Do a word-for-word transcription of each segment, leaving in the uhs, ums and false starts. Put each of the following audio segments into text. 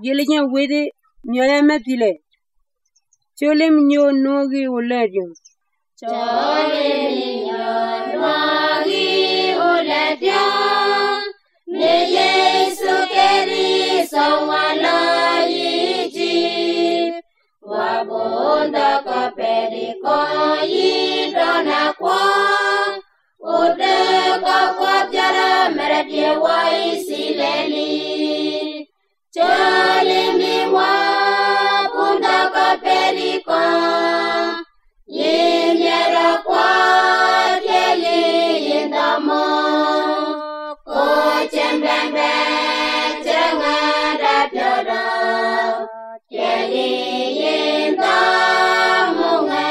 Yelinya wede nyoyama pile. Cholim nyo nogi uledio. Cholim nyo nogi uledio. Ne Yesu Kristo wala yiji. Wabunda kaperi ko yidona kwa. Ode ka kwa jara meradi wa isileli. Cholimi wa bunda kaperi ko. Yimyera kwa jeli yindamo. Ko chembembe chengada pyoda. Jeli yindamo nga.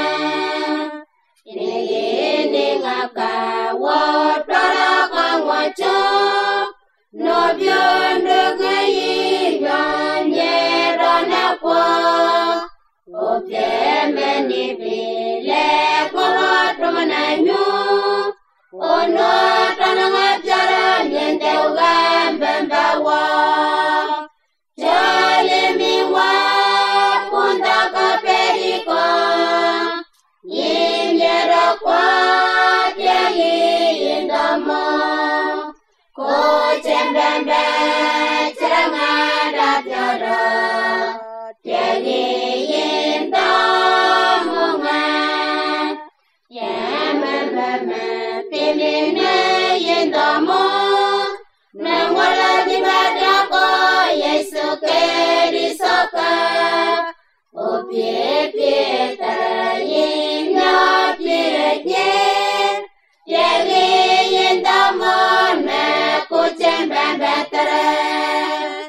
Ini ngaka wotara kangwacho. No biondo gayi yanyera na kwa. Opieme ni bile kwa tumananyo. Ono tanangajara nyende ugambembawa. Cholimi wa punda kaperiko. Yimyera kwa jeli yindamo. Ko chembembe chirangada pyoda. Jeli yindamo nga. Yamamama pimine yindamo. Nangwala dibada ko Yesu Kristo ka. Opie pie tara yimya pie pie. Jeli yindamo na kuchembembe tara.